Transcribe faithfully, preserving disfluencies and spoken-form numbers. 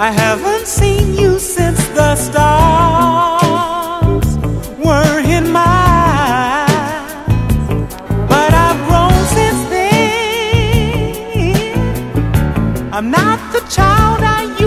I haven't seen you since the stars were in my eyes, but I've grown since then. I'm not the child I used